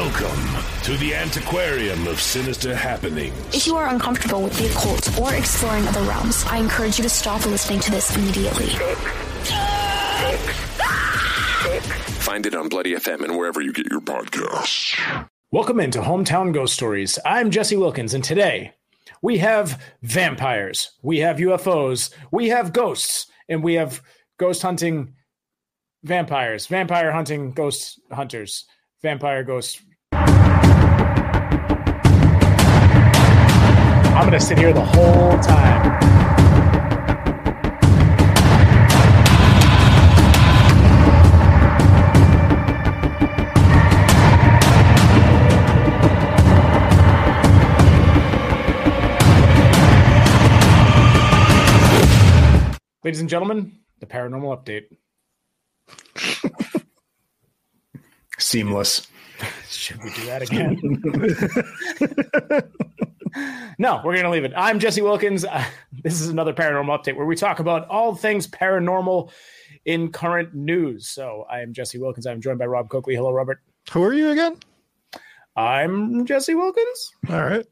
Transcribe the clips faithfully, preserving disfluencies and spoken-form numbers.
Welcome to the Antiquarium of Sinister Happenings. If you are uncomfortable with the occult or exploring other realms, I encourage you to stop listening to this immediately. Find it on Bloody F M and wherever you get your podcasts. Welcome into Hometown Ghost Stories. I'm Jesse Wilkins, and today we have vampires, we have U F Os, we have ghosts, and we have ghost hunting vampires, vampire hunting ghost hunters, vampire ghost. I'm going to sit here the whole time. Ladies and gentlemen, the paranormal update. Seamless. Should we do that again? No, we're going to leave it. I'm Jesse Wilkins. Uh, this is another paranormal update where we talk about all things paranormal in current news. So I am Jesse Wilkins. I'm joined by Rob Coakley. Hello, Robert. Who are you again? I'm Jesse Wilkins. All right.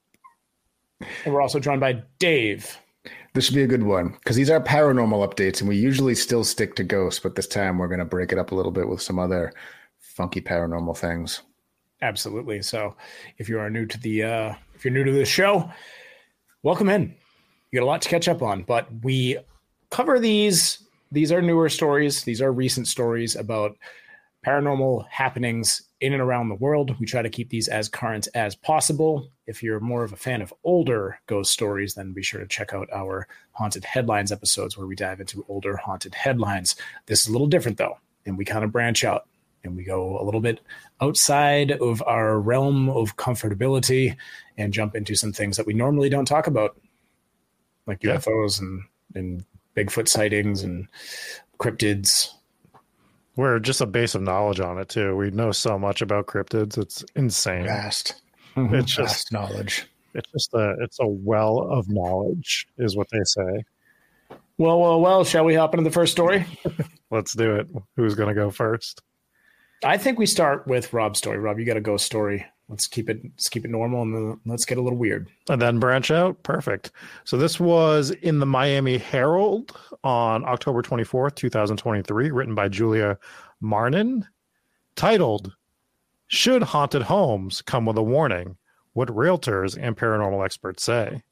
And we're also joined by Dave. This should be a good one because these are paranormal updates and we usually still stick to ghosts, but this time we're going to break it up a little bit with some other funky paranormal things. Absolutely. So if you are new to the, uh, if you're new to the show, welcome in. You got a lot to catch up on, but we cover these. These are newer stories. These are recent stories about paranormal happenings in and around the world. We try to keep these as current as possible. If you're more of a fan of older ghost stories, then be sure to check out our Haunted Headlines episodes where we dive into older haunted headlines. This is a little different though, and we kind of branch out and we go a little bit outside of our realm of comfortability and jump into some things that we normally don't talk about, like yeah. U F Os and, and Bigfoot sightings and cryptids. We're just a base of knowledge on it too. We know so much about cryptids; it's insane. Vast, mm-hmm. It's Vast just knowledge. It's just a it's a well of knowledge, is what they say. Well, well, well. Shall we hop into the first story? Let's do it. Who's going to go first? I think we start with Rob's story. Rob, you got a ghost story. Let's keep it let's keep it normal and then let's get a little weird. And then branch out. Perfect. So this was in the Miami Herald on October twenty-fourth, twenty twenty-three, written by Julia Marnin, titled, "Should Haunted Homes Come with a Warning? What Realtors and Paranormal Experts Say."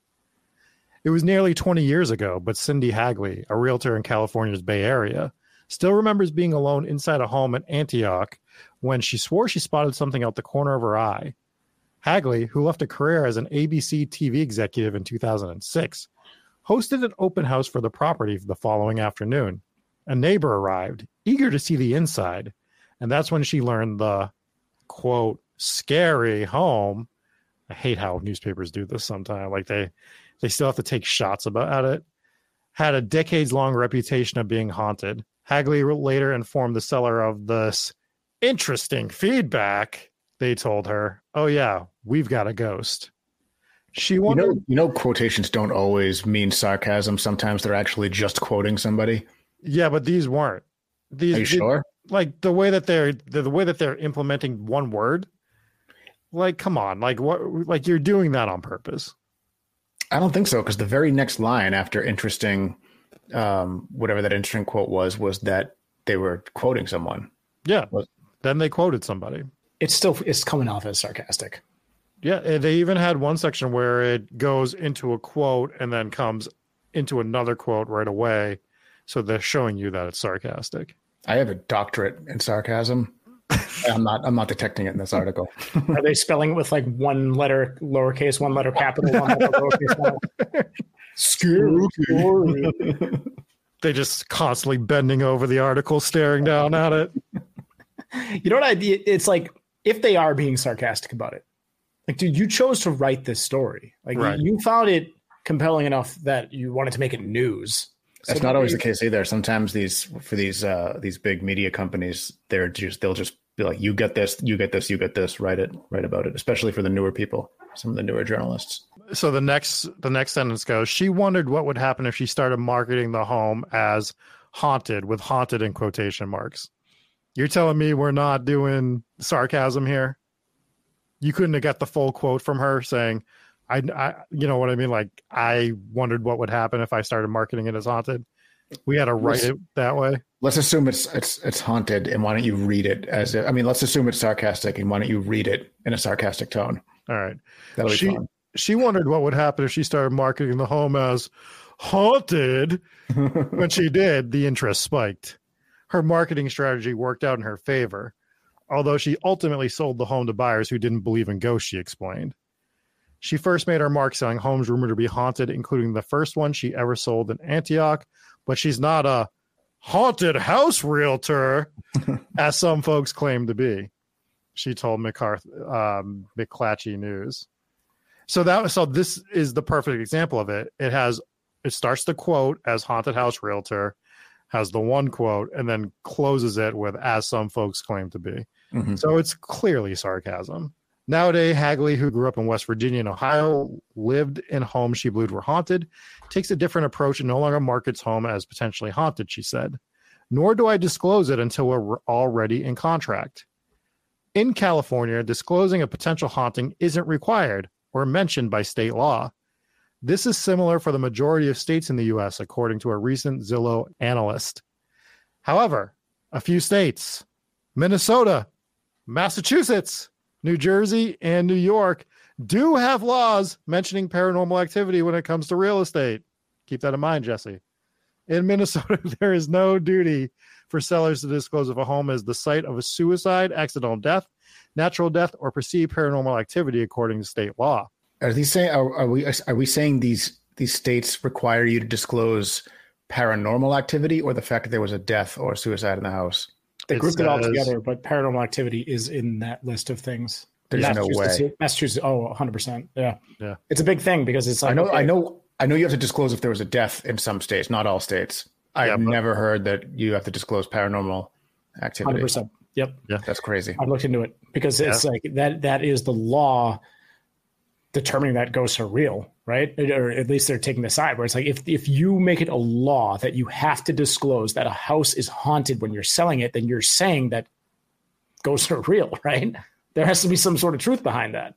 It was nearly twenty years ago, but Cindy Hagley, a realtor in California's Bay Area, still remembers being alone inside a home in Antioch when she swore she spotted something out the corner of her eye. Hagley, who left a career as an A B C T V executive in two thousand six, hosted an open house for the property the following afternoon. A neighbor arrived, eager to see the inside, and that's when she learned the, quote, scary home. I hate how newspapers do this sometimes. Like they, they still have to take shots about it. Had a decades-long reputation of being haunted. Hagley later informed the seller of this interesting feedback. They told her, "Oh yeah, we've got a ghost." She wondered. You know, you know, quotations don't always mean sarcasm. Sometimes they're actually just quoting somebody. Yeah, but these weren't. These, Are you the, sure? Like the way that they're the, the way that they're implementing one word. Like, come on, like what? Like you're doing that on purpose. I don't think so, because the very next line after interesting, um, whatever that interesting quote was, was that they were quoting someone. Yeah. Was, then they quoted somebody. It's still it's coming off as sarcastic. Yeah, they even had one section where it goes into a quote and then comes into another quote right away. So they're showing you that it's sarcastic. I have a doctorate in sarcasm. I'm not. I'm not detecting it in this article. Are they spelling it with like one letter lowercase, one letter capital, one letter lowercase? One? Scary story. They just constantly bending over the article, staring down at it. You know what I? It's like if they are being sarcastic about it, like, dude, you chose to write this story. Like, right. you found it compelling enough that you wanted to make it news. That's so not always the case either. Sometimes these for these uh, these big media companies, they're just they'll just be like, you get this, you get this, you get this, write it, write about it, especially for the newer people, some of the newer journalists. So the next the next sentence goes, she wondered what would happen if she started marketing the home as haunted, with haunted in quotation marks. You're telling me we're not doing sarcasm here? You couldn't have got the full quote from her saying, I, I, you know what I mean? Like, I wondered what would happen if I started marketing it as haunted. We had to write it that way. Let's assume it's it's it's haunted, and why don't you read it as a, I mean, let's assume it's sarcastic, and why don't you read it in a sarcastic tone? All right. That'll be she, fun. She wondered what would happen if she started marketing the home as haunted. When she did, the interest spiked. Her marketing strategy worked out in her favor, although she ultimately sold the home to buyers who didn't believe in ghosts, she explained. She first made her mark selling homes rumored to be haunted, including the first one she ever sold in Antioch, but she's not a haunted house realtor, as some folks claim to be, she told McCarthy, um, McClatchy News. So that so this is the perfect example of it. It has it starts the quote as haunted house realtor, has the one quote, and then closes it with as some folks claim to be. Mm-hmm. So it's clearly sarcasm. Nowadays, Hagley, who grew up in West Virginia and Ohio, lived in homes she believed were haunted, takes a different approach and no longer markets home as potentially haunted, she said. Nor do I disclose it until we're already in contract. In California, disclosing a potential haunting isn't required or mentioned by state law. This is similar for the majority of states in the U S, according to a recent Zillow analyst. However, a few states, Minnesota, Massachusetts, New Jersey, and New York, do have laws mentioning paranormal activity when it comes to real estate. Keep that in mind, Jesse. In Minnesota, there is no duty for sellers to disclose if a home is the site of a suicide, accidental death, natural death, or perceived paranormal activity, according to state law. Are these saying? Are, are we? Are we saying these these states require you to disclose paranormal activity, or the fact that there was a death or a suicide in the house? They It grouped it all says- together, but paranormal activity is in that list of things. There's no Massachusetts- way. Massachusetts, oh, one hundred percent. Yeah. Yeah. It's a big thing because it's like, I know. okay, I know. I know you have to disclose if there was a death in some states, not all states. I've Yeah, but- never heard that you have to disclose paranormal activity. one hundred percent. Yep. That's crazy. I looked into it because it's like that, that is the law determining that ghosts are real, right? Or at least they're taking the side where it's like, if, if you make it a law that you have to disclose that a house is haunted when you're selling it, then you're saying that ghosts are real, right? There has to be some sort of truth behind that.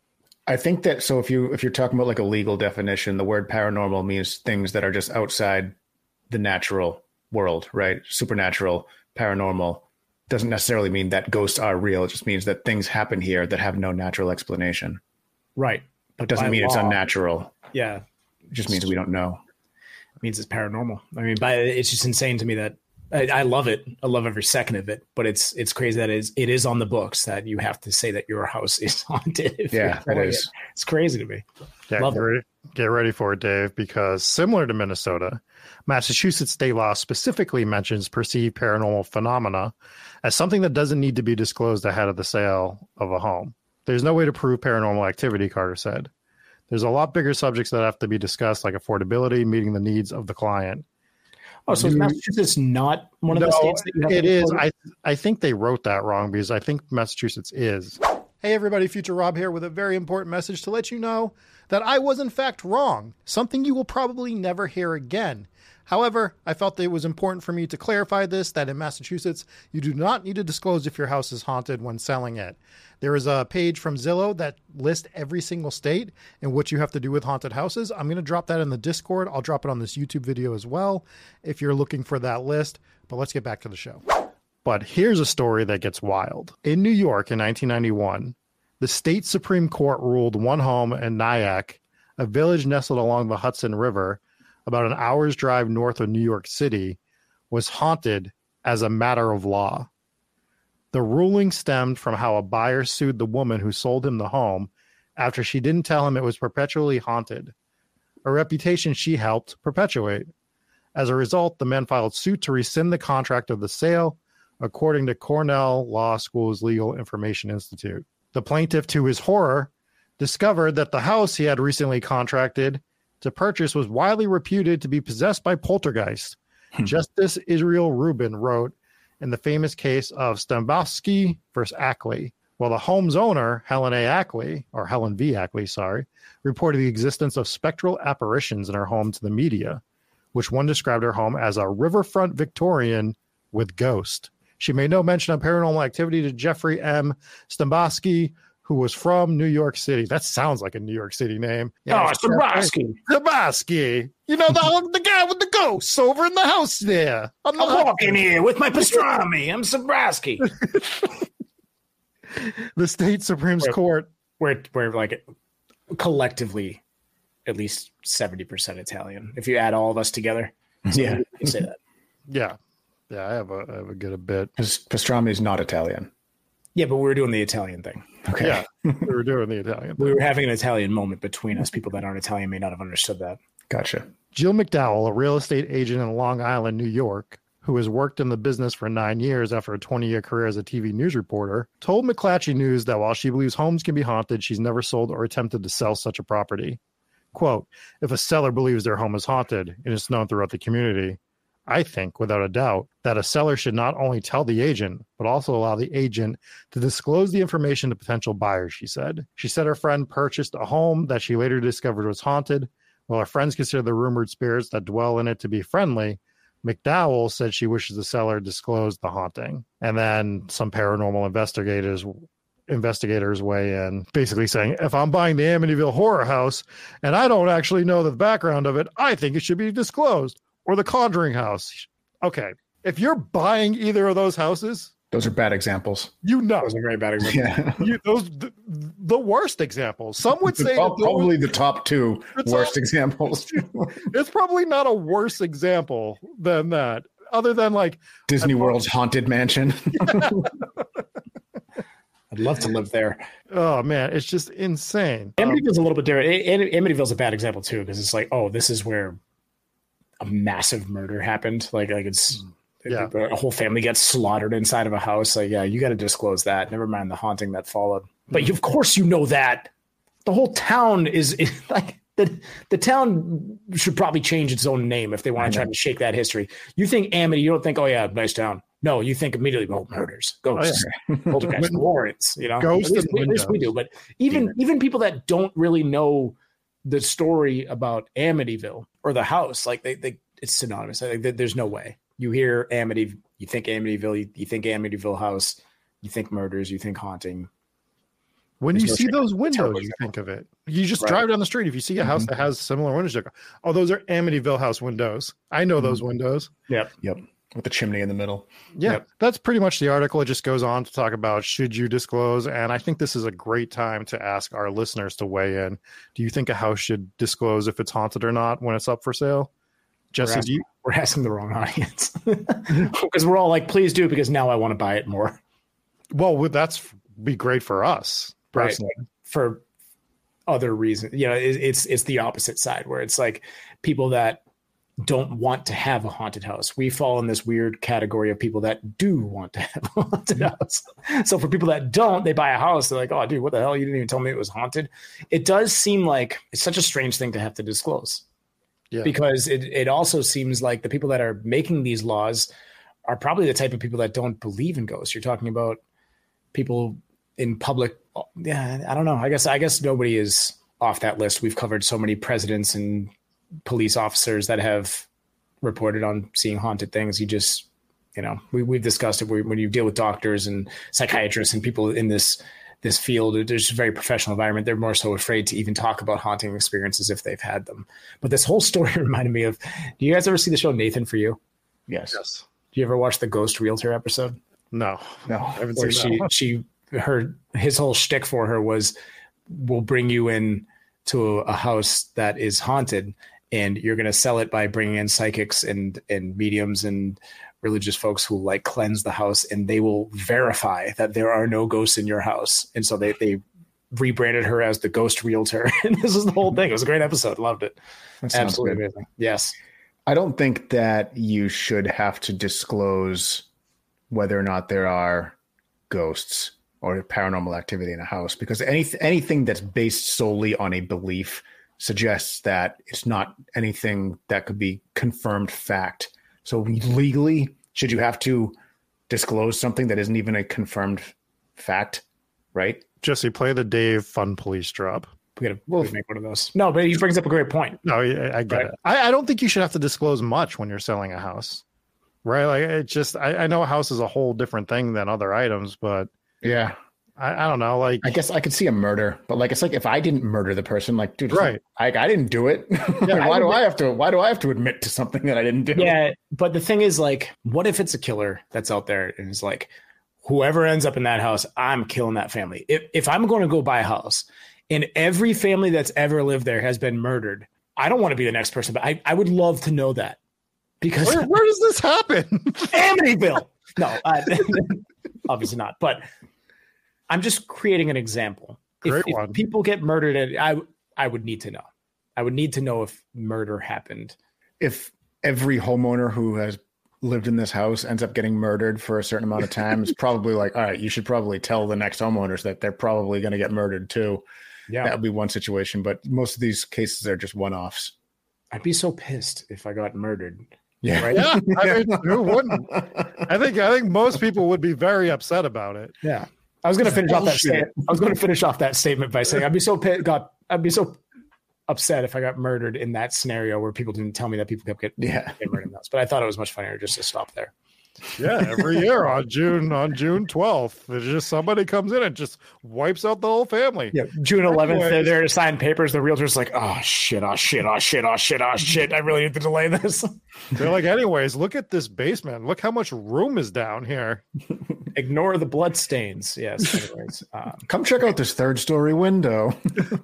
I think that so if you if you're talking about like a legal definition, the word paranormal means things that are just outside the natural world, right? Supernatural, paranormal doesn't necessarily mean that ghosts are real. It just means that things happen here that have no natural explanation. Right. But It doesn't by mean it's law- unnatural. Yeah. It just means we don't know. It means it's paranormal. I mean, by, it's just insane to me that I, I love it. I love every second of it, but it's, it's crazy that it is, it is on the books that you have to say that your house is haunted. if Yeah, you're it doing is. It's crazy to me. Yeah, Love get it. ready, get ready for it, Dave, because similar to Minnesota, Massachusetts state law specifically mentions perceived paranormal phenomena as something that doesn't need to be disclosed ahead of the sale of a home. There's no way to prove paranormal activity, Carter said. There's a lot bigger subjects that have to be discussed, like affordability, meeting the needs of the client. Oh, so is Massachusetts not one of the No, states that you have it to is. disclose? I I think they wrote that wrong because I think Massachusetts is. Hey, everybody, Future Rob here with a very important message to let you know that I was, in fact, wrong. Something you will probably never hear again. However, I felt that it was important for me to clarify this, that in Massachusetts, you do not need to disclose if your house is haunted when selling it. There is a page from Zillow that lists every single state and what you have to do with haunted houses. I'm going to drop that in the Discord. I'll drop it on this YouTube video as well if you're looking for that list. But let's get back to the show. But here's a story that gets wild. In New York in nineteen ninety-one, the state Supreme Court ruled one home in Nyack, a village nestled along the Hudson River, about an hour's drive north of New York City, was haunted as a matter of law. The ruling stemmed from how a buyer sued the woman who sold him the home after she didn't tell him it was perpetually haunted, a reputation she helped perpetuate. As a result, the man filed suit to rescind the contract of the sale, according to Cornell Law School's Legal Information Institute. The plaintiff, to his horror, discovered that the house he had recently contracted to purchase was widely reputed to be possessed by poltergeists. Justice Israel Rubin wrote in the famous case of Stambowski versus Ackley, while the home's owner, Helen A. Ackley, or Helen V. Ackley, sorry, reported the existence of spectral apparitions in her home to the media, which one described her home as a riverfront Victorian with ghost. She made no mention of paranormal activity to Jeffrey M. Stambowski, who was from New York City. That sounds like a New York City name. Oh, Sabrowski. Sabrowski. You know, the, the guy with the ghosts over in the house there. I'm, I'm walking here with my pastrami. I'm Sabrowski. The state Supreme Court. We're, we're like collectively at least seventy percent Italian. If you add all of us together. So Yeah. you can say that. Yeah. Yeah, I have a, I have a good a bit. Because pastrami is not Italian. Yeah, but we were doing the Italian thing. Okay. Yeah, we were doing the Italian We thing. were having an Italian moment between us. People that aren't Italian may not have understood that. Gotcha. Jill McDowell, a real estate agent in Long Island, New York, who has worked in the business for nine years after a twenty-year career as a T V news reporter, told McClatchy News that while she believes homes can be haunted, she's never sold or attempted to sell such a property. Quote, if a seller believes their home is haunted and it's known throughout the community, I think, without a doubt, that a seller should not only tell the agent, but also allow the agent to disclose the information to potential buyers, she said. She said her friend purchased a home that she later discovered was haunted. While her friends consider the rumored spirits that dwell in it to be friendly, McDowell said she wishes the seller disclosed the haunting. And then some paranormal investigators investigators weigh in, basically saying, if I'm buying the Amityville Horror House and I don't actually know the background of it, I think it should be disclosed. Or the Conjuring House. Okay, if you're buying either of those houses, Those are bad examples. you know, That was a very bad example. Yeah. you, those the, the worst examples. Some would say Well, that those- probably the top two It's worst all- examples. it's probably not a worse example than that, other than like Disney World's Haunted Mansion. I'd love to live there. oh man, it's just insane. Um, Amityville's a little bit different. A- Am- Amityville's a bad example too, because it's like, oh, this is where a massive murder happened. Like, like it's Yeah. a whole family gets slaughtered inside of a house. Like, yeah, you got to disclose that. Never mind the haunting that followed. But you, of course, you know that the whole town is, is like the the town should probably change its own name if they want to try to shake that history. You think Amity, you don't think, oh yeah, nice town. No, you think immediately, oh, murders, ghosts, poltergeists, warrants, you know, Ghosts at least, and at least we do. But even even people that don't really know the story about Amityville or the house, like they, they it's synonymous. Like, there- there's no way. You hear Amity, you think Amityville, you, you think Amityville house, you think murders, you think haunting. When There's you no see shame. those windows, Terrible you example. think of it. You just Right. drive down the street. If you see a house that has similar windows, you go, oh, those are Amityville house windows. I know those windows. Yep. Yep. With the chimney in the middle. Yeah, Yep. that's pretty much the article. It just goes on to talk about should you disclose, and I think this is a great time to ask our listeners to weigh in. Do you think a house should disclose if it's haunted or not when it's up for sale? Jesse, do you? We're asking the wrong audience because we're all like, please do, because now I want to buy it more. Well, would that's be great for us Right. personally. For other reasons. You know, it, it's it's the opposite side where it's like people that don't want to have a haunted house. We fall in this weird category of people that do want to have a haunted house. So for people that don't, they buy a house. They're like, oh, dude, what the hell? You didn't even tell me it was haunted. It does seem like it's such a strange thing to have to disclose. Yeah. Because it, it also seems like the people that are making these laws are probably the type of people that don't believe in ghosts. You're talking about people in public. Yeah, I don't know. I guess I guess nobody is off that list. We've covered so many presidents and police officers that have reported on seeing haunted things. You just, you know, we, we've discussed it. When you deal with doctors and psychiatrists and people in this this field, there's a very professional environment. They're more so afraid to even talk about haunting experiences if they've had them. But this whole story reminded me of, do you guys ever see the show Nathan For You? Yes. Yes. Do you ever watch the Ghost Realtor episode? No. No. I haven't Where seen she, that one. she, her, his whole shtick for her was, we'll bring you in to a, a house that is haunted, and you're going to sell it by bringing in psychics and, and mediums and religious folks who like cleanse the house, and they will verify that there are no ghosts in your house. And so they, they rebranded her as the Ghost Realtor. And this is the whole thing. It was a great episode. Loved it. That sounds Absolutely good. amazing. Yes. I don't think that you should have to disclose whether or not there are ghosts or paranormal activity in a house, because any, anything that's based solely on a belief suggests that it's not anything that could be confirmed fact. So legally, should you have to disclose something that isn't even a confirmed fact, right? Jesse, play the Dave Fun Police drop. We got to make one of those. No, but he brings up a great point. No, I, I get Right. it. I, I don't think you should have to disclose much when you're selling a house, right? Like it just, I, I know a house is a whole different thing than other items, but Yeah. I, I don't know. Like, I guess I could see a murder, but like, it's like if I didn't murder the person, like, dude, right? Like, I, I didn't do it. Yeah, why I do would- I have to? Why do I have to admit to something that I didn't do? Yeah, but the thing is, like, what if it's a killer that's out there and is like, whoever ends up in that house, I'm killing that family. If if I'm going to go buy a house and every family that's ever lived there has been murdered, I don't want to be the next person, but I, I would love to know that because Where, where does this happen? Amityville. No, uh, obviously not. But I'm just creating an example. Great if, one. if people get murdered, and I I would need to know. I would need to know if murder happened. If every homeowner who has lived in this house ends up getting murdered for a certain amount of time, it's probably like, all right, you should probably tell the next homeowners that they're probably going to get murdered too. Yeah, That would be one situation, but most of these cases are just one-offs. I'd be so pissed if I got murdered. Yeah. Right? Yeah, I mean, who wouldn't? I think I think most people would be very upset about it. Yeah. I was going to finish off that Bullshit. statement. I was going to finish off that statement by saying I'd be so pissed, got I'd be so upset if I got murdered in that scenario where people didn't tell me that people kept getting, Yeah. getting murdered in the house. But I thought it was much funnier just to stop there. Yeah, every year on June on June twelfth, there's just somebody comes in and just wipes out the whole family. Yeah, June eleventh, they're Anyways. there to sign papers. The realtor's like, oh shit, oh shit, oh shit, oh shit, oh shit. I really need to delay this. They're like, anyways, look at this basement. Look how much room is down here. Ignore the blood stains. Yes. Anyways, um, Come check out this third story window.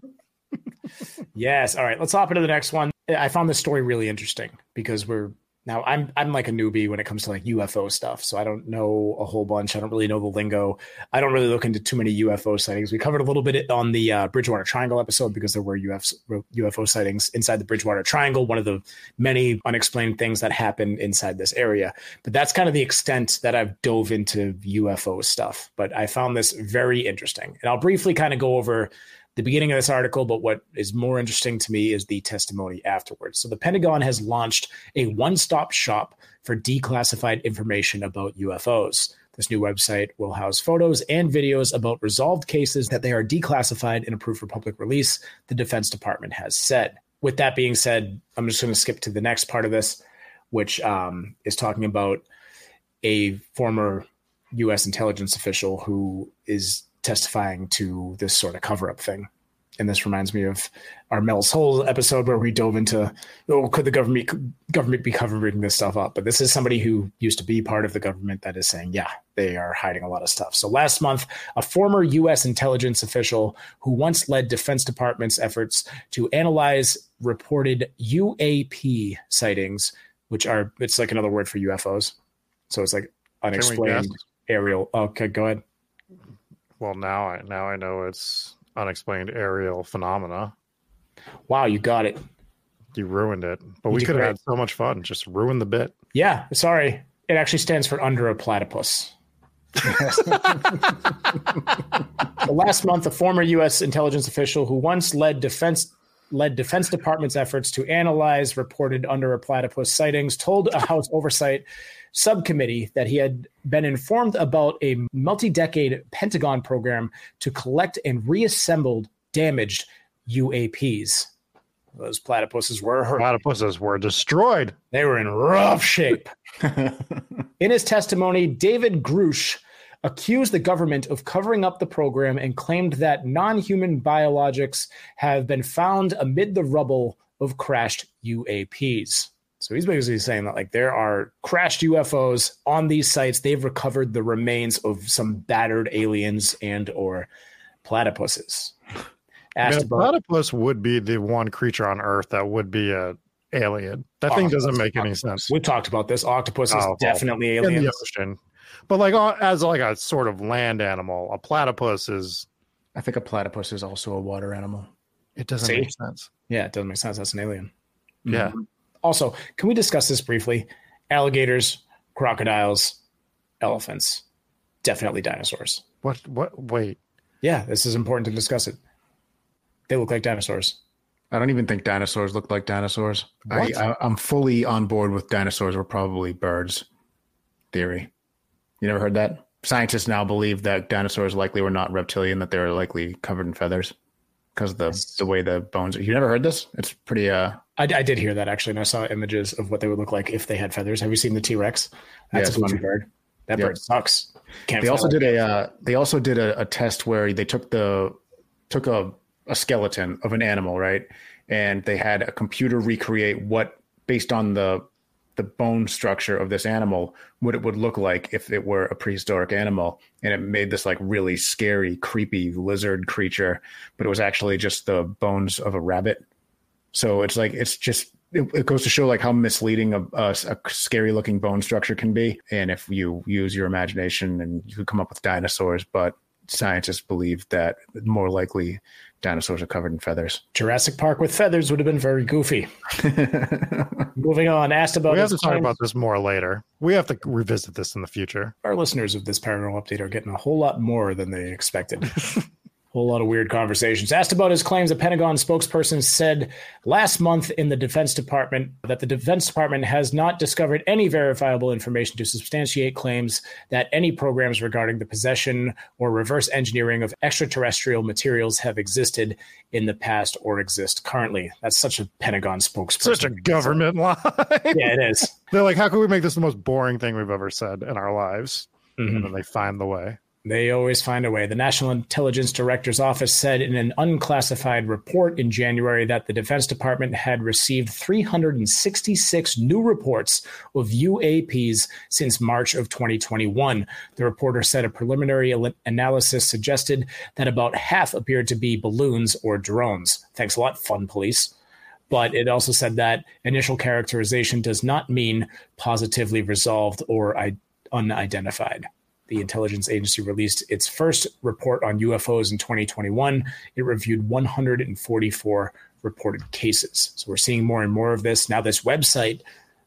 yes. All right. Let's hop into the next one. I found this story really interesting because we're now I'm I'm like a newbie when it comes to like U F O stuff. So I don't know a whole bunch. I don't really know the lingo. I don't really look into too many U F O sightings. We covered a little bit on the uh, Bridgewater Triangle episode because there were U F O, U F O sightings inside the Bridgewater Triangle, one of the many unexplained things that happen inside this area. But that's kind of the extent that I've dove into U F O stuff. But I found this very interesting. And I'll briefly kind of go over the beginning of this article, but what is more interesting to me is the testimony afterwards. So the Pentagon has launched a one-stop shop for declassified information about U F Os. This new website will house photos and videos about resolved cases that they are declassified and approved for public release, the Defense Department has said. With that being said, I'm just going to skip to the next part of this, which um, is talking about a former U S intelligence official who is testifying to this sort of cover-up thing. And this reminds me of our Mel's Hole episode where we dove into, oh, could the government government be covering this stuff up? But this is somebody who used to be part of the government that is saying, yeah, they are hiding a lot of stuff. So last month, a former U S intelligence official who once led Defense Department's efforts to analyze reported U A P sightings, which are, it's like another word for U F Os. So it's like unexplained guess? aerial. Okay, go ahead. Well, now I now I know it's unexplained aerial phenomena. Wow, you got it. You ruined it, but You we did could have great. had so much fun. Just ruin the bit. Yeah, sorry. It actually stands for under a platypus. So last month, a former U S intelligence official who once led defense led Defense Department's efforts to analyze reported under a platypus sightings told a House Oversight Subcommittee that he had been informed about a multi-decade Pentagon program to collect and reassemble damaged U A Ps. Those platypuses were hurt. Platypuses were destroyed. They were in rough shape. In his testimony, David Grush accused the government of covering up the program and claimed that non-human biologics have been found amid the rubble of crashed U A Ps. So he's basically saying that like there are crashed U F Os on these sites. They've recovered the remains of some battered aliens and or platypuses. I Asked mean, a about platypus would be the one creature on Earth that would be a alien. That thing doesn't make any sense. we talked about this. Octopus is Oh, definitely in aliens. the ocean. But like uh, as like a sort of land animal, a platypus is I think a platypus is also a water animal. it doesn't See? make sense. Yeah, it doesn't make sense. That's an alien. Yeah. Also, can we discuss this briefly? Alligators, crocodiles, elephants, definitely dinosaurs. What what wait. Yeah, this is important to discuss it. They look like dinosaurs. I don't even think dinosaurs look like dinosaurs. I, What? I, I'm fully on board with dinosaurs were probably birds theory. You never heard that? Scientists now believe that dinosaurs likely were not reptilian, that they were likely covered in feathers because of the, the way the bones are. You never heard this? It's pretty... uh. I, I did hear that actually, and I saw images of what they would look like if they had feathers. Have you seen the T-Rex? That's Yeah, a it's goofy funny. bird. That Yep. bird sucks. Can't They fly also like did a uh, they also did a, a test where they took the took a, a skeleton of an animal, right? And they had a computer recreate what, based on the the bone structure of this animal, what it would look like if it were a prehistoric animal. And it made this like really scary, creepy lizard creature, but it was actually just the bones of a rabbit. So it's like, it's just, it, it goes to show like how misleading a, a, a scary looking bone structure can be. And if you use your imagination, and you could come up with dinosaurs, but scientists believe that more likely dinosaurs are covered in feathers. Jurassic Park with feathers would have been very goofy. Moving on, asked about We have his to talk claims- about this more later. We have to revisit this in the future. Our listeners of this paranormal update are getting a whole lot more than they expected. Whole lot of weird conversations. Asked about his claims, a Pentagon spokesperson said last month in the Defense Department that the Defense Department has not discovered any verifiable information to substantiate claims that any programs regarding the possession or reverse engineering of extraterrestrial materials have existed in the past or exist currently. That's such a Pentagon spokesperson. Such a government lie. Yeah, it is. They're like, how can we make this the most boring thing we've ever said in our lives? Mm-hmm. And then they find the way. They always find a way. The National Intelligence Director's Office said in an unclassified report in January that the Defense Department had received three hundred sixty-six new reports of U A Ps since March of twenty twenty-one. The reporter said a preliminary analysis suggested that about half appeared to be balloons or drones. Thanks a lot, Fun Police. But it also said that initial characterization does not mean positively resolved or I- unidentified. The intelligence agency released its first report on U F Os in twenty twenty-one. It reviewed one hundred forty-four reported cases. So we're seeing more and more of this. Now this website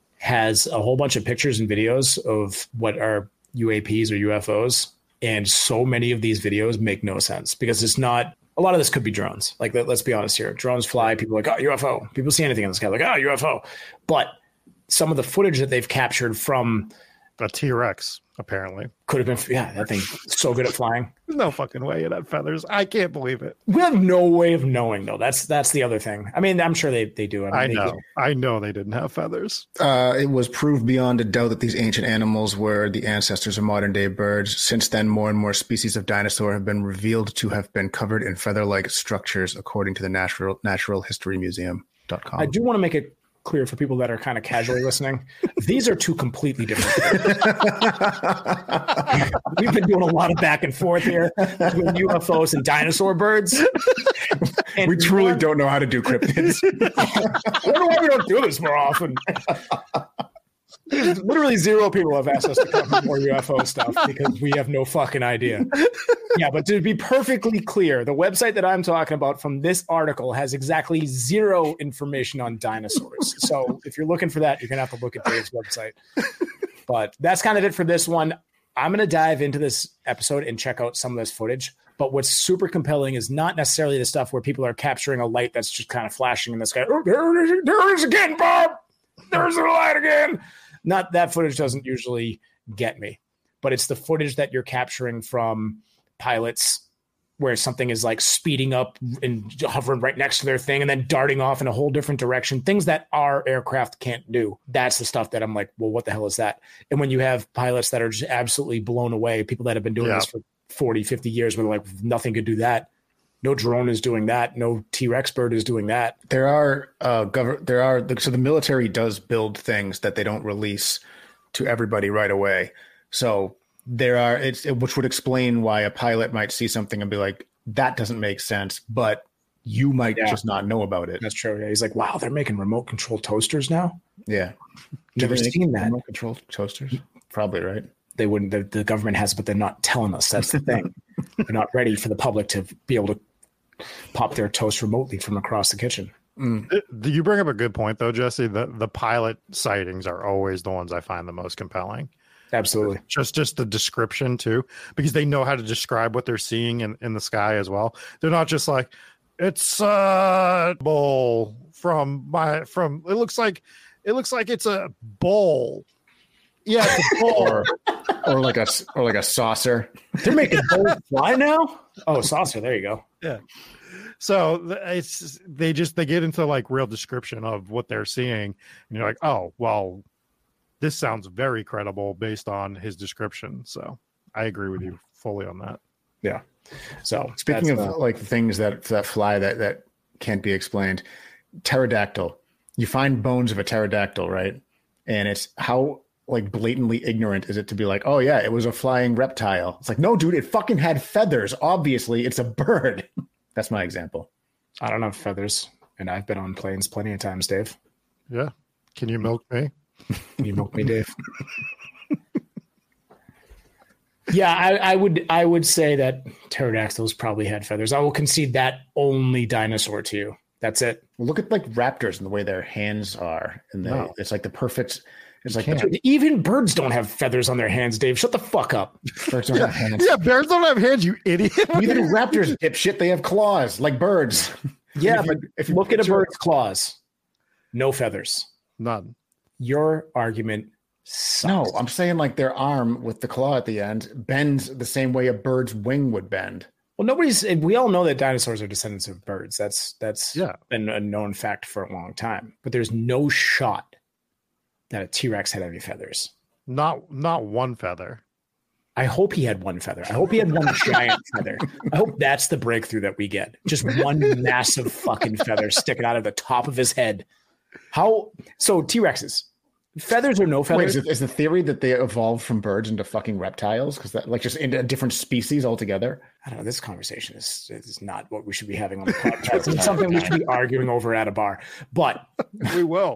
has a whole bunch of pictures and videos of what are U A Ps or U F Os. And so many of these videos make no sense because it's not, a lot of this could be drones. Like, let's be honest here. Drones fly. People are like, oh, U F O. People see anything in the sky like, oh, U F O. But some of the footage that they've captured from A T-Rex, apparently. could have been, yeah, that thing so good at flying. There's no fucking way it had feathers. I can't believe it. We have no way of knowing, though. That's that's the other thing. I mean, I'm sure they, they do. I, mean, I they know. do. I know they didn't have feathers. Uh, it was proved beyond a doubt that these ancient animals were the ancestors of modern day birds. Since then, more and more species of dinosaur have been revealed to have been covered in feather-like structures, according to the Natural Natural History Museum dot com. I do want to make it clear for people that are kind of casually listening. These are two completely different things. We've been doing a lot of back and forth here between U F Os and dinosaur birds. And We truly one- don't know how to do cryptids. I wonder why we don't do this more often. There's literally zero people have asked us to cover more U F O stuff because we have no fucking idea. Yeah, but to be perfectly clear, the website that I'm talking about from this article has exactly zero information on dinosaurs. So if you're looking for that, you're going to have to look at Dave's website. But that's kind of it for this one. I'm going to dive into this episode and check out some of this footage. But what's super compelling is not necessarily the stuff where people are capturing a light that's just kind of flashing in the sky. Oh, there it is, there it is again, Bob. There's the light again. Not that footage doesn't usually get me, but it's the footage that you're capturing from pilots where something is like speeding up and hovering right next to their thing and then darting off in a whole different direction, things that our aircraft can't do. That's the stuff that I'm like, well, what the hell is that? And when you have pilots that are just absolutely blown away, people that have been doing Yeah. this for forty, fifty years, where they're like, nothing could do that. No drone is doing that. No T-Rex bird is doing that. There are uh, gov- there are so the military does build things that they don't release to everybody right away. So there are it's it, which would explain why a pilot might see something and be like, that doesn't make sense, but you might Yeah. just not know about it. That's true. Yeah, he's like, wow, they're making remote control toasters now. Yeah, Never Do they make seen that. remote control toasters. Probably right. They wouldn't. The, the government has, but they're not telling us. That's the thing. They're not ready for the public to be able to pop their toast remotely from across the kitchen. It- You bring up a good point, though, Jesse. The the pilot sightings are always the ones I find the most compelling. Absolutely. Just just the description too, because they know how to describe what they're seeing in, in the sky as well. They're not just like, it's a bowl from my from. It looks like it looks like it's a bowl. Yeah, it's a bowl. Or or like a or like a saucer. They're making birds fly now. Oh, saucer. There you go. Yeah. So th- it's they just they get into like real description of what they're seeing, and you're like, oh well, this sounds very credible based on his description. So I agree with you fully on that. Yeah. So speaking of uh, like things that that fly that that can't be explained, pterodactyl. You find bones of a pterodactyl, right? And it's how like blatantly ignorant is it to be like, oh yeah, it was a flying reptile. It's like, no, dude, it fucking had feathers. Obviously, it's a bird. That's my example. I don't have feathers, and I've been on planes plenty of times, Dave. Yeah. Can you milk me? Can you milk me, Dave? Yeah, I, I would I would say that pterodactyls probably had feathers. I will concede that only dinosaur to you. That's it. Look at like raptors and the way their hands are, and they, No. it's like the perfect. It's like can't. the, Even birds don't have feathers on their hands, Dave. Shut the fuck up. birds don't have hands. Yeah, bears don't have hands, you idiot. Neither do raptors, dipshit. They have claws like birds. Yeah, If you- but if you look at a picture- bird's claws. No feathers. None. Your argument sucks. No, I'm saying like their arm with the claw at the end bends the same way a bird's wing would bend. Well, nobody's. We all know that dinosaurs are descendants of birds. That's that's Yeah. been a known fact for a long time. But there's no shot that a T-Rex had any feathers. Not not one feather. I hope he had one feather. I hope he had one giant feather. I hope that's the breakthrough that we get. Just one massive fucking feather sticking out of the top of his head. How so? T-Rexes, feathers or no Wait, feathers? is, it, is the theory that they evolved from birds into fucking reptiles? Because that like just into a different species altogether? I don't know. This conversation is is not what we should be having on the podcast. It's something we should be arguing over at a bar. But We will.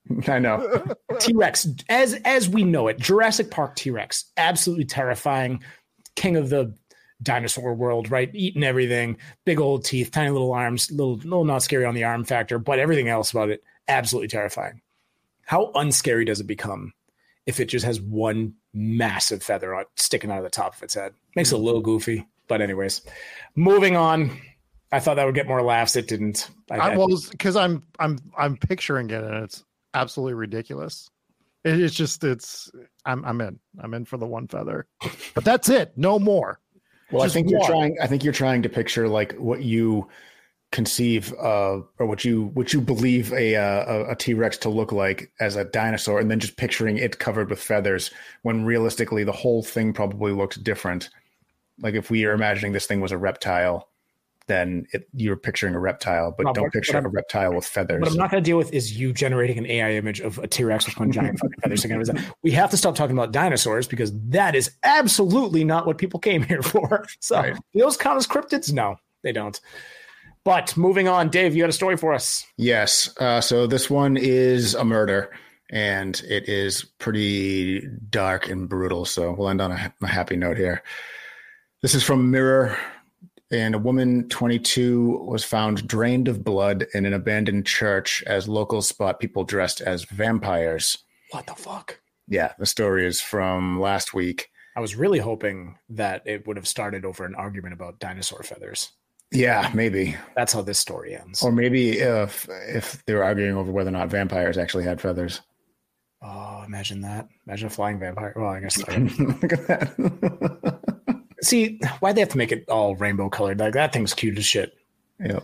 I know. T-Rex, as as we know it, Jurassic Park T-Rex, absolutely terrifying, king of the dinosaur world, right? Eating everything, big old teeth, tiny little arms, little, little not scary on the arm factor, but everything else about it, absolutely terrifying. How unscary does it become if it just has one massive feather on, sticking out of the top of its head? Makes it a little goofy, but anyways, moving on. I thought that would get more laughs. It didn't. I, I was because I'm I'm I'm picturing it and it's absolutely ridiculous. It, it's just it's I'm I'm in. I'm in for the one feather. But that's it. No more. Well, Just I think you're one. trying. I think you're trying to picture like what you conceive of, or what you what you believe a uh, a T-Rex to look like as a dinosaur, and then just picturing it covered with feathers. When realistically, the whole thing probably looks different. Like if we are imagining this thing was a reptile, then it, you're picturing a reptile, but No, don't but- picture but a I'm- reptile with feathers. What I'm not going to deal with is you generating an A I image of a T-Rex with one giant fucking feather sticking out of his head. We have to stop talking about dinosaurs because that is absolutely not what people came here for. So Right. do those count as cryptids? No, they don't. But moving on, Dave, you got a story for us. Yes. Uh, so this one is a murder, and it is pretty dark and brutal. So we'll end on a, a happy note here. This is from Mirror, and a woman, twenty-two, was found drained of blood in an abandoned church as locals spot people dressed as vampires. What the fuck? Yeah, the story is from last week. I was really hoping that it would have started over an argument about dinosaur feathers. Yeah, maybe. That's how this story ends. Or maybe if if they were arguing over whether or not vampires actually had feathers. Oh, imagine that. Imagine a flying vampire. Well, I guess. Look at that. See, why'd they have to make it all rainbow colored? Like, that thing's cute as shit. Yep.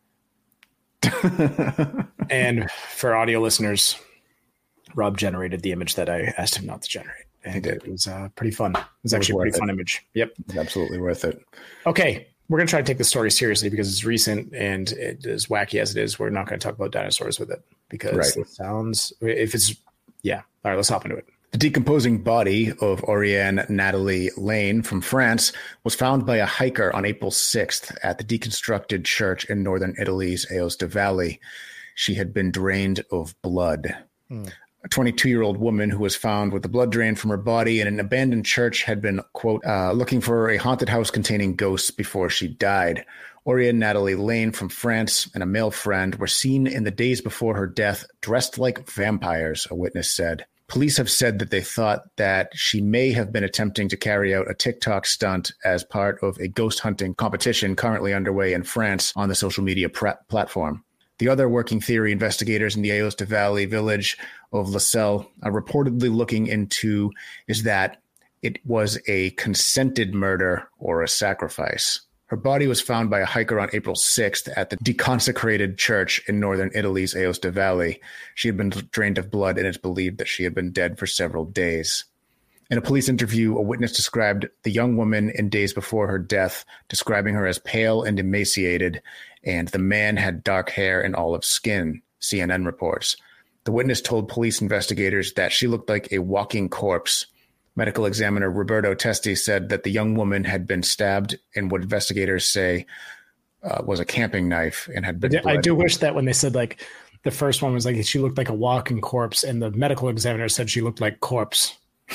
And for audio listeners, Rob generated the image that I asked him not to generate. And did. it was uh, pretty fun. It was It was actually a worth pretty it. fun image. Yep. It's absolutely worth it. Okay. We're going to try to take this story seriously because it's recent and it, as wacky as it is, we're not going to talk about dinosaurs with it because Right. it sounds, if it's, yeah. All right, let's hop into it. The decomposing body of Oriane Natalie Lane from France was found by a hiker on April sixth at the deconstructed church in northern Italy's Aosta Valley. She had been drained of blood. Hmm. A twenty-two-year-old woman who was found with the blood drained from her body in an abandoned church had been, quote, uh, looking for a haunted house containing ghosts before she died. Oriane Natalie Lane from France and a male friend were seen in the days before her death dressed like vampires, a witness said. Police have said that they thought that she may have been attempting to carry out a TikTok stunt as part of a ghost hunting competition currently underway in France on the social media pre- platform. The other working theory investigators in the Aosta Valley village of La Selle are reportedly looking into is that it was a consented murder or a sacrifice. Her body was found by a hiker on April sixth at the deconsecrated church in northern Italy's Aosta Valley. She had been drained of blood, and it's believed that she had been dead for several days. In a police interview, a witness described the young woman in days before her death, describing her as pale and emaciated, and the man had dark hair and olive skin, C N N reports. The witness told police investigators that she looked like a walking corpse. Medical examiner Roberto Testi said that the young woman had been stabbed in what investigators say uh, was a camping knife and had been. I do wish that when they said like the first one was like she looked like a walking corpse, and the medical examiner said she looked like corpse.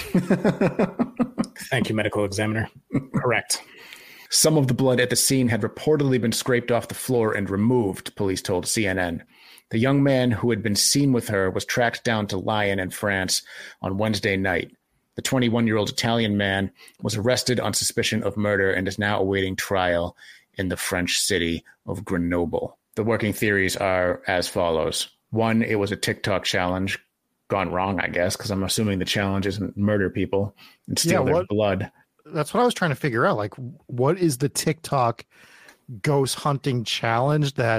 Thank you, medical examiner. Correct. Some of the blood at the scene had reportedly been scraped off the floor and removed, police told C N N. The young man who had been seen with her was tracked down to Lyon in France on Wednesday night. The twenty-one-year-old Italian man was arrested on suspicion of murder and is now awaiting trial in the French city of Grenoble. The working theories are as follows. One, it was a TikTok challenge gone wrong, I guess, because I'm assuming the challenge isn't murder people and steal Yeah, their what- blood. That's what I was trying to figure out. Like, what is the TikTok ghost hunting challenge that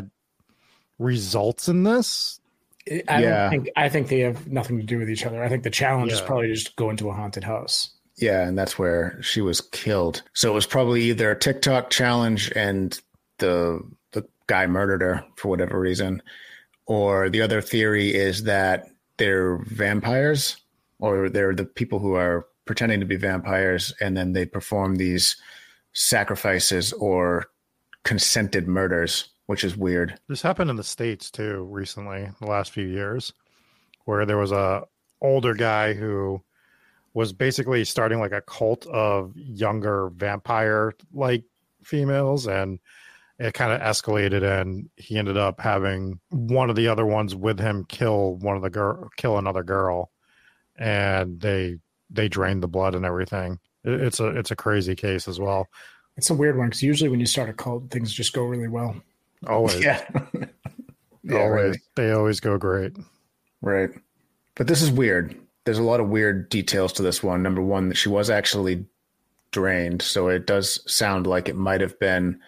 results in this? I Yeah. don't think I think they have nothing to do with each other. I think the challenge is Yeah. probably just go into a haunted house. Yeah, and that's where she was killed. So it was probably either a TikTok challenge and the the guy murdered her for whatever reason, or the other theory is that they're vampires, or they're the people who are pretending to be vampires, and then they perform these sacrifices or consented murders, which is weird. This happened in the States too recently, the last few years, where there was a older guy who was basically starting like a cult of younger vampire like females, and it kind of escalated, and he ended up having one of the other ones with him kill one of the girl kill another girl, and they they drained the blood and everything. It, it's a it's a crazy case as well. It's a weird one because usually when you start a cult, things just go really well. Always, Yeah. Yeah, always, really. they always go great. Right. But this is weird. There's a lot of weird details to this one. Number one, that she was actually drained. So it does sound like it might have been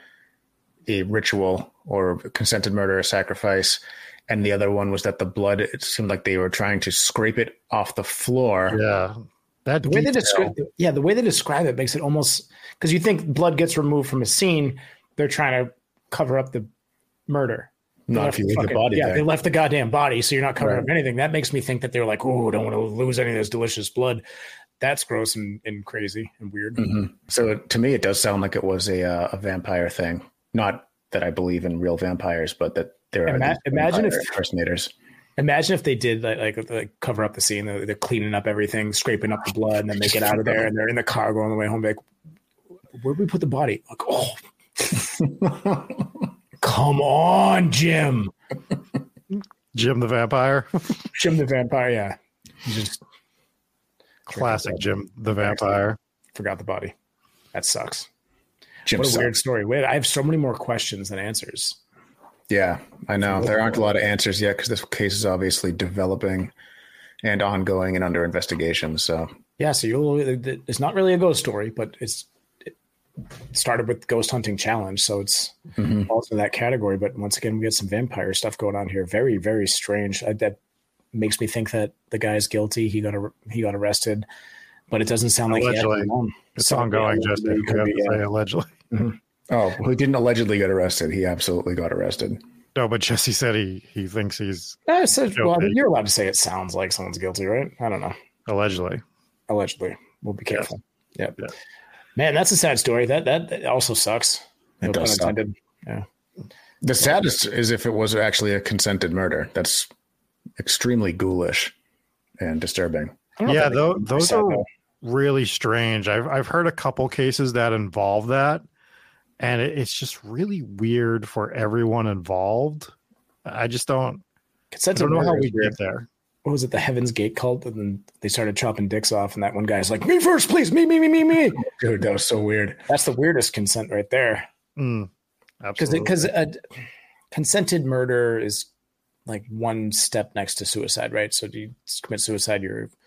a ritual or a consented murder or sacrifice. And the other one was that the blood, it seemed like they were trying to scrape it off the floor. Yeah, that The way they detail- describe, yeah, the way they describe it makes it almost because you think blood gets removed from a scene, they're trying to cover up the murder. They Not left if you leave the fucking- body Yeah, there. they left the goddamn body, so you're not covering Right. up anything. That makes me think that they're like, oh, don't want to lose any of this delicious blood. That's gross and, and crazy and weird. Mhm. So to me, it does sound like it was a, uh, a vampire thing. Not that I believe in real vampires, but that there are Ima- these imagine vampire if- impersonators. Imagine if they did like, like, like cover up the scene. They're, they're cleaning up everything, scraping up the blood, and then they get out of there and they're in the car going on the way home. Like, where'd we put the body? Like, oh, come on, Jim. Jim the Vampire. Jim the Vampire. Yeah, he just Classic Jim the Vampire. forgot the body. That sucks. Jim What a sucks. weird story. Wait, I have so many more questions than answers. Yeah, I know. There aren't a lot of answers yet because this case is obviously developing and ongoing and under investigation. So, Yeah, so you'll. It's not really a ghost story, but it's it started with ghost hunting challenge, so it's Mhm. also that category. But once again, we get some vampire stuff going on here. Very, very strange. I, that makes me think that the guy's guilty. He got ar- he got arrested, but it doesn't sound like he Allegedly. had one. It's So, ongoing, yeah, Justin. it You could have be, to yeah. say allegedly. oh, he didn't allegedly get arrested. He absolutely got arrested. No, but Jesse said he he thinks he's Eh, so, well, Guilty. you're allowed to say it sounds like someone's guilty, right? I don't know. allegedly. Allegedly, we'll be careful. Yep. Yeah. Man, that's a sad story. That that, that also sucks. It No does pun suck. intended. Yeah. The saddest is if it was actually a consented murder. That's extremely ghoulish and disturbing. I don't know if Yeah, that tho- makes me those sad, are though. really strange. I've I've heard a couple cases that involve that, and it, it's just really weird for everyone involved. I just don't. I Consented don't know how murder we is weird. get there. What was it, the Heaven's Gate cult? And then they started chopping dicks off, and that one guy's like, "Me first, please, me, me, me, me, me." Dude, that was so weird. That's the weirdest consent right there. Mm, Because absolutely. because uh, consented murder is like one step next to suicide, right? So do you commit suicide, you're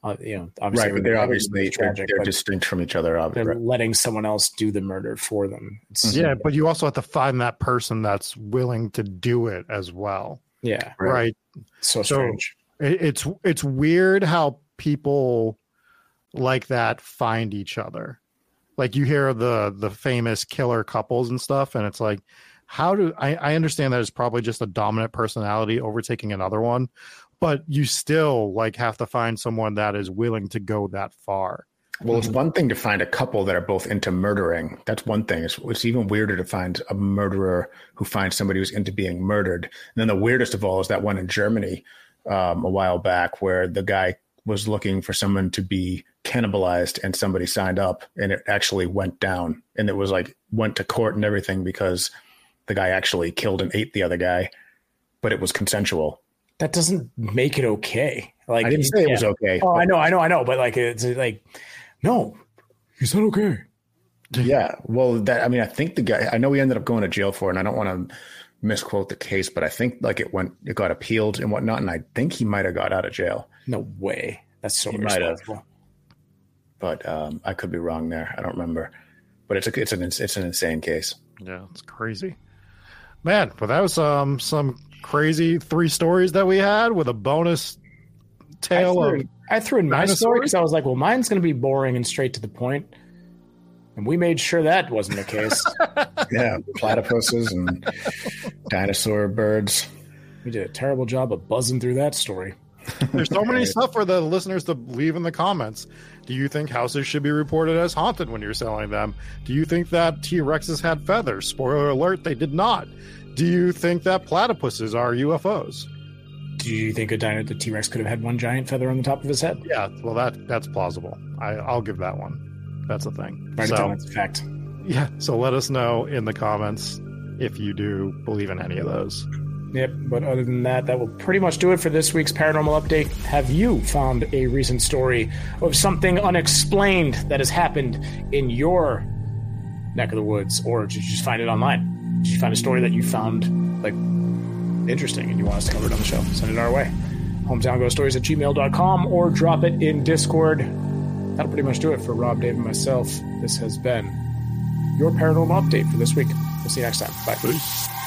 Uh, you know, obviously, right, but they're obviously tragic, they're, they're distinct from each other. Obviously, they're letting someone else do the murder for them. It's, yeah, but you also have to find that person that's willing to do it as well. Yeah, right. right? So strange. So it, it's it's weird how people like that find each other. Like you hear the the famous killer couples and stuff, and it's like, how do I, I understand that it's probably just a dominant personality overtaking another one, but you still like have to find someone that is willing to go that far. Well, it's one thing to find a couple that are both into murdering. That's one thing. It's, it's even weirder to find a murderer who finds somebody who's into being murdered. And then the weirdest of all is that one in Germany um, a while back where the guy was looking for someone to be cannibalized and somebody signed up and it actually went down. And it was like went to court and everything because the guy actually killed and ate the other guy, but it was consensual. That doesn't make it okay. Like I didn't say yeah. it was okay. Oh, I know, I know, I know. But like, it's like, no, he's not okay. Yeah. Well, that, I mean, I think the guy, I know he ended up going to jail for it, and I don't want to misquote the case, but I think like it went, it got appealed and whatnot. And I think he might've got out of jail. No way. That's so he irresponsible. But um, I could be wrong there. I don't remember, but it's a, it's an, it's an insane case. Yeah. It's crazy, man. But that was um, some crazy three stories that we had with a bonus tale I threw, of I threw in my story because I was like, well, mine's going to be boring and straight to the point. And we made sure that wasn't the case. Yeah, platypuses and dinosaur birds. We did a terrible job of buzzing through that story. There's so many stuff for the listeners to leave in the comments. Do you think houses should be reported as haunted when you're selling them? Do you think that T-Rexes had feathers? Spoiler alert, they did not. Do you think that platypuses are U F Os? Do you think a dino, the T-Rex could have had one giant feather on the top of his head? Yeah, well, that that's plausible. I, I'll give that one. That's a thing. Right, so, that's a fact. Yeah, so let us know in the comments if you do believe in any of those. Yep, but other than that, that will pretty much do it for this week's Paranormal Update. Have you found a recent story of something unexplained that has happened in your neck of the woods, or did you just find it online? Did you find a story that you found like interesting and you want us to cover it on the show? Send it our way. hometown ghost stories at gmail dot com or drop it in Discord. That'll pretty much do it for Rob, Dave, and myself. This has been your Paranormal Update for this week. We'll see you next time. Bye. Peace.